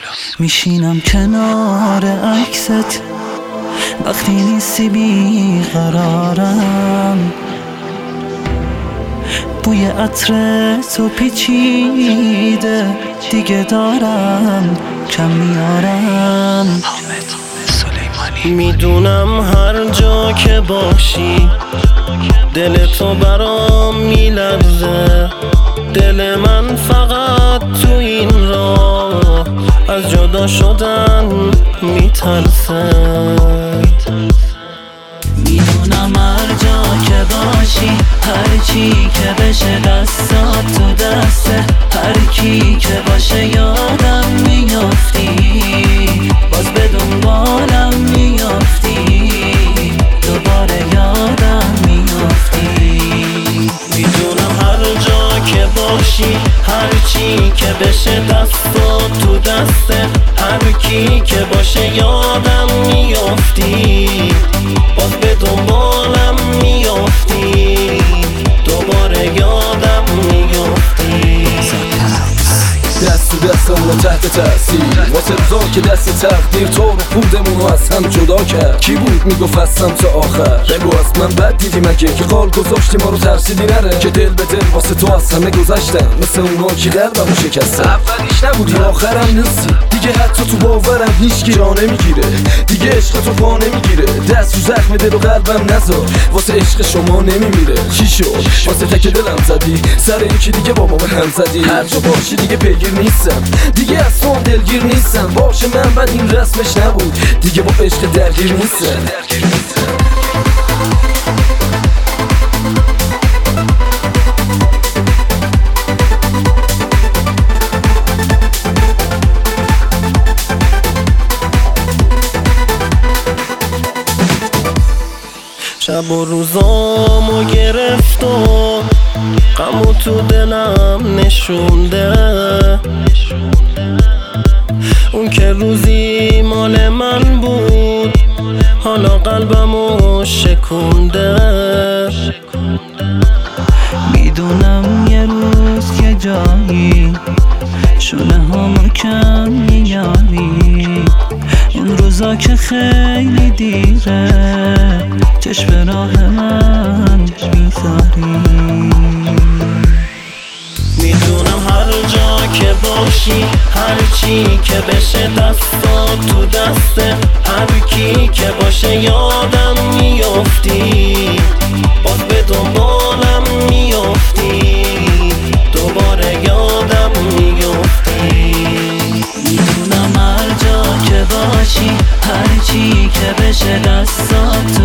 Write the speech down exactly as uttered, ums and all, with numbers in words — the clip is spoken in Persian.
میشینم کنار عکست وقتی نیستی بیقرارم، بوی عطر تو پیچیده دیگه دارم کم میارم. میدونم هر جا که باشی دل تو برام میلرزه، دل من فقط تو این راه از جدا شدن میترسه. میدونم هر جا که باشی هر چی که بشه دستات تو دسته، هر کی که باشه یادم میافتی، باز به دنبالم میافتی، دوباره یادم میافتی. میدونم هر جا که باشی هر چی که بشه دستات تو دسته، هر کی که باشه یادم میافتی، باز به دنبالم میافتی، دوباره یادم میافتی. دست تو دست اونو تحت تأثیر واسه روزا که دست تقدیر تو رو پودمونو از هم جدا کرد. کی بود میگفت هستم تا آخر؟ بگو از من بد دیدی مگه که قال گذاشتی ما رو ترسیدی نره که دل به دل واسه تو از همه گذشتم، مثل اونا که قلبمو شکستم. اولیش نبودی آخرم نیستی دیگه، حتی تو باورم هیچکی جا نمیگیره دیگه، عشق تو پا نمیگیره. دست رو زخم دل و قلبم نذار واسه عشق شما نمیمیره. چی شد واسه تک دلم زدی سر این که دیگه با ما به هم زدی؟ هر جا باشی دیگه پیگیر نیستم دیگه، از تو دلگیر نیستم. باشه من بعد این رسمش نبود دیگه، با عشق درگیر نیستم. شب و روزامو گرفت و غمو تو دلم نشونده، اون که روزی مال من بود حالا قلبمو شکونده. میدونم یه روز یه جایی شونه همو کم میاری، اون روزا که خیلی دیره چشم راه من میذاری. میدونم هر جا که باشی هر چی که بشه دستات تو دسته، هر کی که باشه یادم میافتی، باز به دنبالم میافتی، دوباره یادم میافتی. میدونم هر جا که باشی هر چی که بشه دستات